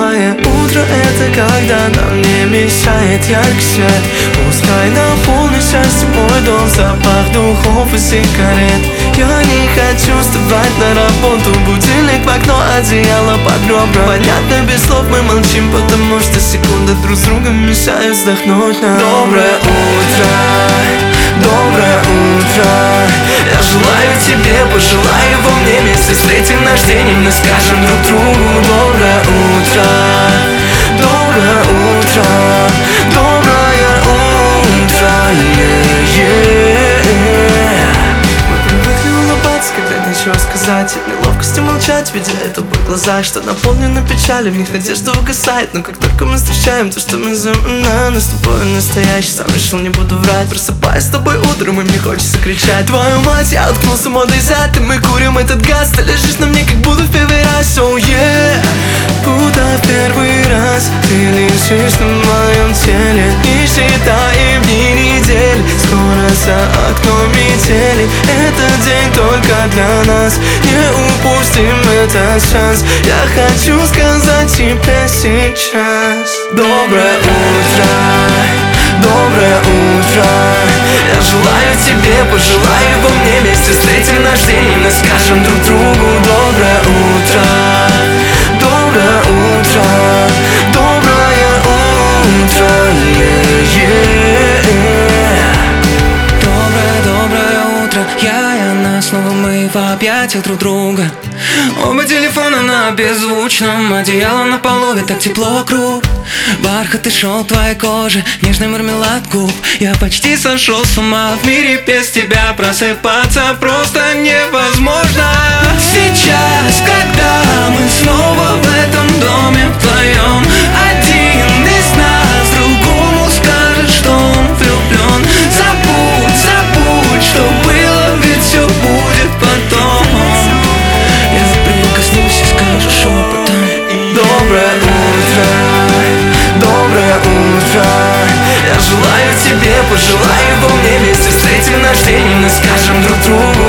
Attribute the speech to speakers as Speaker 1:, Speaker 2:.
Speaker 1: Любое утро — это когда нам не мешает яркий свет. Пускай наполнит счастьем мой дом запах духов и сигарет. Я не хочу вставать на работу, будильник в окно, одеяло под ребра. Понятно, без слов мы молчим, потому что секунды друг с другом мешают вздохнуть нам. Доброе утро, доброе утро. Я желаю тебе, пожелаю во мне вместе встретим наш день, и мы скажем друг другу доброе утро, доброе утро, доброе утро, Мы привыкли улыбаться, когда нечего сказать, и неловкостью молчать, видя это в глазах, что наполнены печалью, в них надежда угасает. Но как только мы встречаем то, что мы зовем нас с тобой настоящий, сам решил, не буду врать. Просыпаясь с тобой утром, и мне хочется кричать: твою мать, я уткнулся модой зад, и мы курим этот газ. Ты лежишь на мне, как будто в первый раз, oh yeah. Будто в первый раз ты лежишь на моем теле, не считаем дни, недели. Скоро за окном метели, этот день только для нас. Не упустим этот шанс, я хочу сказать тебе сейчас доброе утро, доброе утро. Я желаю тебе, пожелаю во мне вместе встретим наш день, и мы скажем друг другу доброе утро, доброе утро, доброе утро,
Speaker 2: Доброе утро, я и она, снова мы в объятиях друг друга. Оба телефона на беззвучном, одеяло на полу, ведь так тепло вокруг. Бархат и шелк твоей кожи, нежный мармелад губ. Я почти сошел с ума, в мире без тебя просыпаться просто невозможно. Сейчас, когда мы снова в этом доме вдвоем, один из нас другому скажет, что он влюблен. Забудь, забудь, что было, ведь все будет потом. Я прикоснусь и скажу шепотом
Speaker 1: доброе утро, доброе утро. Я желаю тебе, пожелаю во мне вместе встретим наш день, и мы скажем друг другу